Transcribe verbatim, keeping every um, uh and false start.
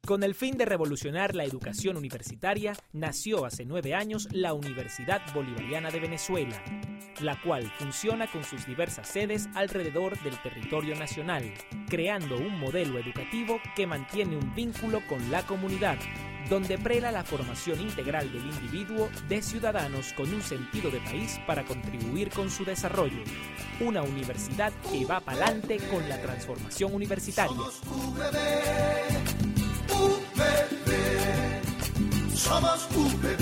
Con el fin de revolucionar la educación universitaria, nació hace nueve años la Universidad Bolivariana de Venezuela, la cual funciona con sus diversas sedes alrededor del territorio nacional, creando un modelo educativo que mantiene un vínculo con la comunidad, donde prela la formación integral del individuo de ciudadanos con un sentido de país para contribuir con su desarrollo. Una universidad que va pa'lante con la transformación universitaria. Somos U V B, U V B, somos U V B.